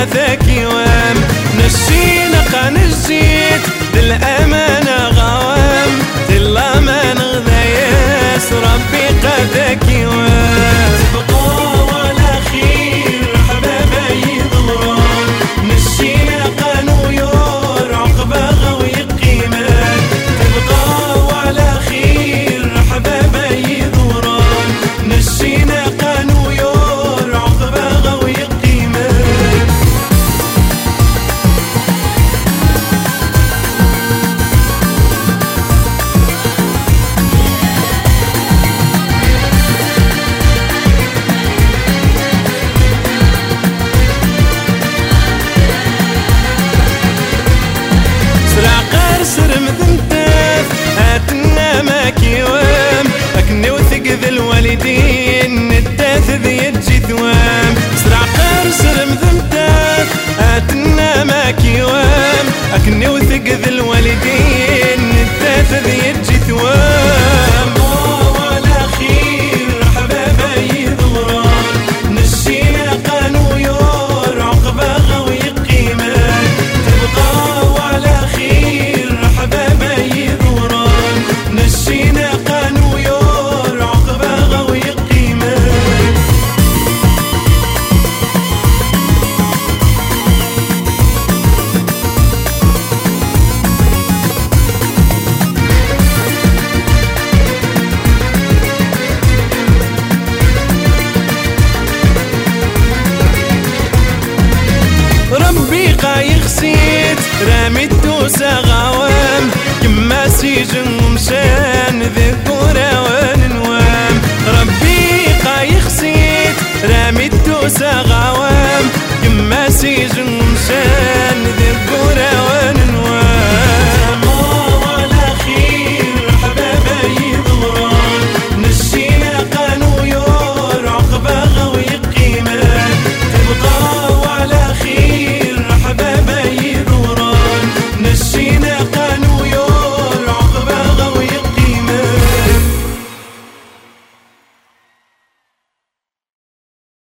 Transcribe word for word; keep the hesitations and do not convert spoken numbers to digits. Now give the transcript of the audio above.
قاثك يوام نشينا قنجيت بالأمانة غوام تلا ما نغذياس ربي قاثك يوام تبقى ولا خير حبابا يضران نشينا قانويور عقبة غوي قيمان تبقى ولا خير حبابا يضران نشينا قانويور عقبة غوي قيمان سرم ذمتاف هاتنا ماكيوام أكني وثق ذي الوالدين التاث ذي يجي ثوام سرع قار سرم ذمتاف هاتنا ماكيوام أكني وثق ذي الوالدين التاث ذي يجي ثوام ولا خير حبابا يدوران نشينا قانويور عقبة غوي قيمان تبقى ولا خير حبابا يدوران نشينا قانويور عقبة غوي قيمان ربي قايخ سيت رامي الدوسة غوام كما سيجن ومشان ذكورة وننوام ربي قايخ سيت رامي الدوسة غوام كما سيجن ومشان